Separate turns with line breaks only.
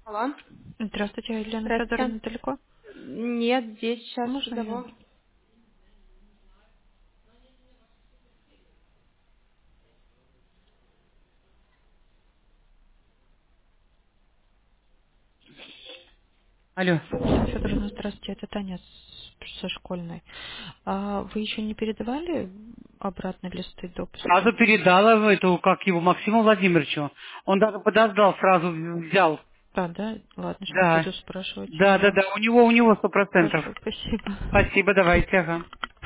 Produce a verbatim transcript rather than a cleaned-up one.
Алло.
Здравствуйте, Елена
Здравствуйте.
Федоровна, далеко?
Нет, здесь сейчас
Можно я?
одного.
Алло.
Елена Федоровна, здравствуйте, это Таня с- со школьной. А вы еще не передавали обратно листы допуска?
Сразу передала в эту, как его, Максиму Владимировичу. Он даже подождал, сразу взял.
Да, да? Ладно, сейчас
Да.
буду спрашивать у
Да, да,
него.
да. У него, у него сто процентов.
Хорошо, спасибо.
Спасибо, давайте, ага.